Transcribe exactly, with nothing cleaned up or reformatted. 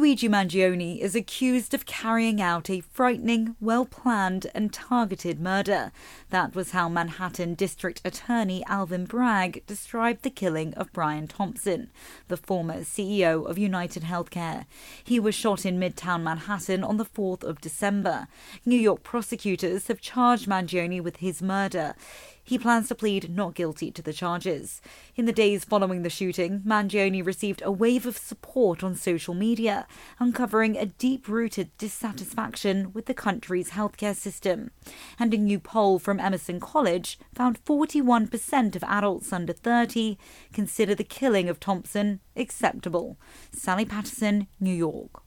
Luigi Mangione is accused of carrying out a frightening, well-planned and targeted murder. That was how Manhattan District Attorney Alvin Bragg described the killing of Brian Thompson, the former C E O of United Healthcare. He was shot in Midtown Manhattan on the fourth of December. New York prosecutors have charged Mangione with his murder. He plans to plead not guilty to the charges. In the days following the shooting, Mangione received a wave of support on social media, uncovering a deep-rooted dissatisfaction with the country's healthcare system. And a new poll from Emerson College found forty-one percent of adults under thirty consider the killing of Thompson acceptable. Sally Patterson, New York.